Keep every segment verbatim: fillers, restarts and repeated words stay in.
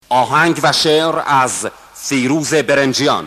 آهنگ و شعر از فیروز برنجیان.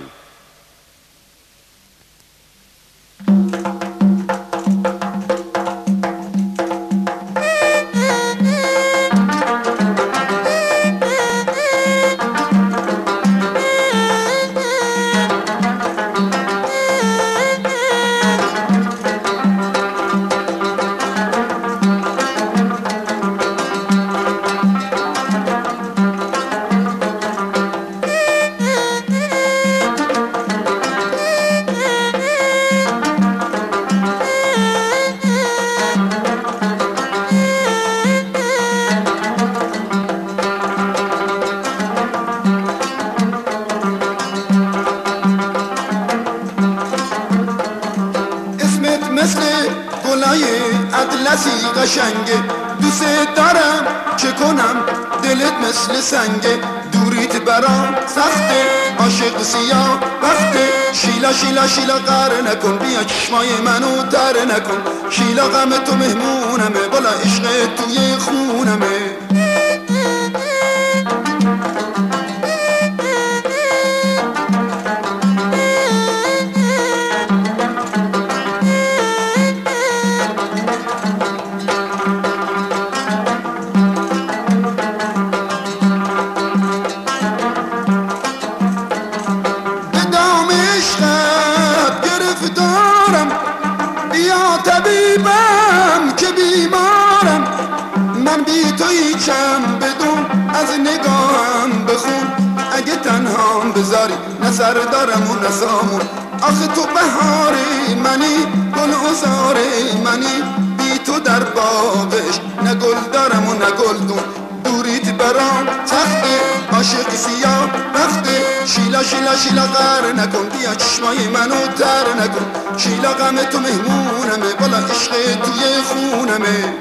مثل گلای اطلسی قشنگه، دوست دارم چه کنم دلت مثل سنگه، دوریت برام سخته عاشق سیاه وقته، شیلا شیلا شیلا قهر نکن، بیا چشمای منو تر نکن، شیلا غم تو مهمونمه، بالا عشق توی خونمه. طبیبم که بیمارم، من بی تو هیچم، بدون از نگاهم بخون، اگه تنهام بذاری نه سر دارم و نه سامون، آخه تو بهاری منی، گل عذاری منی، بی تو در باغش نه گل دارم و نه گلدون، دوریت برام سخته عاشق سیاه وقته، شیلا شیلا شیلا قهر نکن، بیا چشمای منو تر نکن، شیلا غم تو مهمونمه، بالا عشق توی خونمه.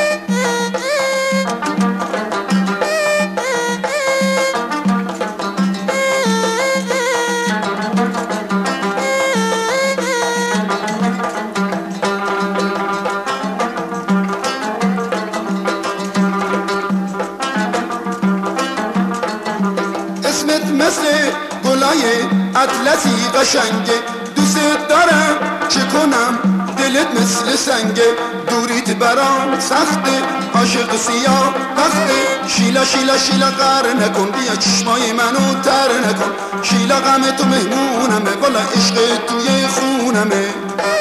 اسمت مثل گلای اطلسی قشنگه، دوست دارم چه کنم دلت مثل سنگه، دوریت برام سخته عاشق سیاه وقته، شیلا شیلا شیلا قهر نکن، بیا چشمای منو تر نکن، شیلا غم تو مهمونمه، بالا عشق توی خونمه.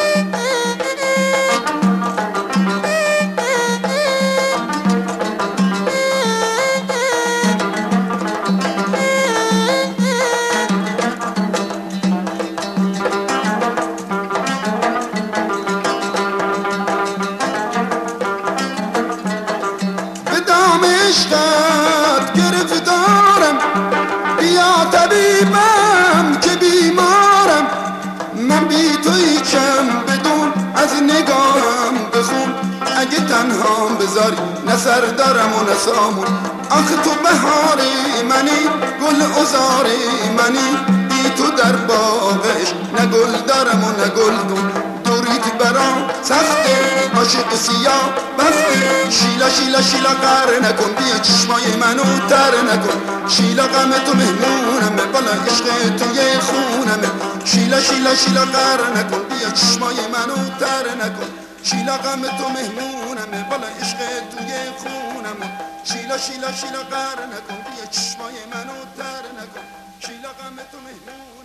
عشقت گرفتارم، بیا طبیبم که بیمارم، من بی تو هیچم، بدون از نگاهم بخون، اگه تنهام بذاری نه سر دارم و نه سامون، آخه تو بهاری منی، گل عذاری منی، بی تو در باغش نه گل دارم و نه گلدون، دوریت برام سخته عاشق سیاه وقته، شیلا شیلا شیلا قهر نکن، بیا چشمای منو تر نکن، شیلا غم تو مهمونمه، بالا عشق توی خونمه، شیلا شیلا شیلا قهر نکن، بیا چشمای منو تر نکن، شیلا غم تو مهمونمه، بالا عشق توی خونمه، شیلا شیلا شیلا قهر نکن، بیا چشمای منو تر نکن، شیلا غم تو مهمونمه.